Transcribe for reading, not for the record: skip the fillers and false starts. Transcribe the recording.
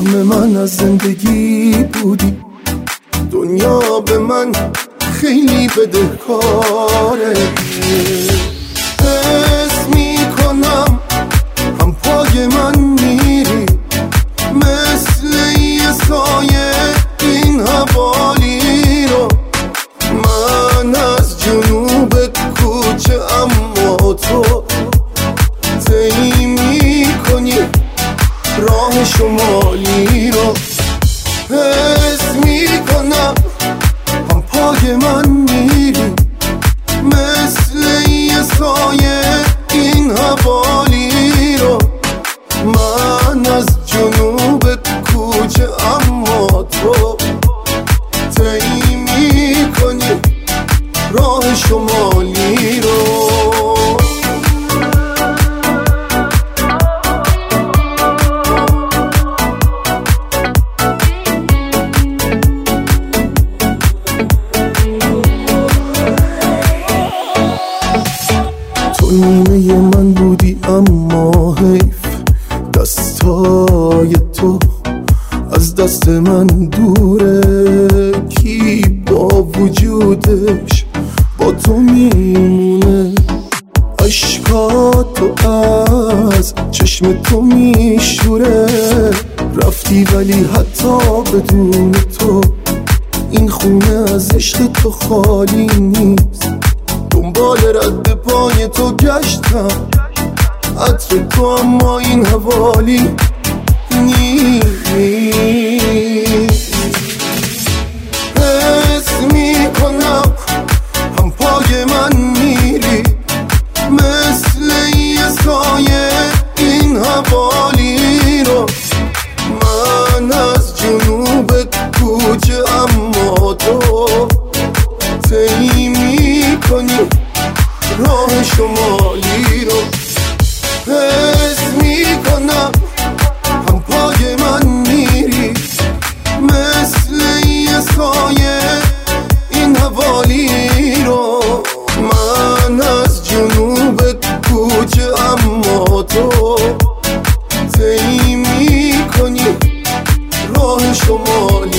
سهم من از زندگی بودی، دنیا به من خیلی بدهکاره. حس میکنم هم پای من میری، مثل یه سایه این حوالی رو. من از جنوب کوچه اما تو طی میکنی راه شمالی رو. حس میکنم هم پای من میری، مثل یه سایه این حوالی رو. من از جنوب کوچه اما تو طی میکنی راه شمالی رو. نیمه من بودی اما حیف، دستای تو از دست من دوره. کی با وجودش با تو میمونه؟ عشقاتو از چشم تو میشوره. رفتی ولی حتی بدون تو این خونه از عشق تو خالی نیست. دنبال رد پای تو گشتم، عطر تو اما این حوالی نیست. حس میکنم هم پای من میری، مثل یه سایه این حوالی رو. من از جنوب کوچه اما تو طی میکنی راه شمالی رو. حس میکنم هم پای من میری، مثل یه سایه این حوالی رو. من از جنوب کوچه اما تو طی میکنی راه شمالی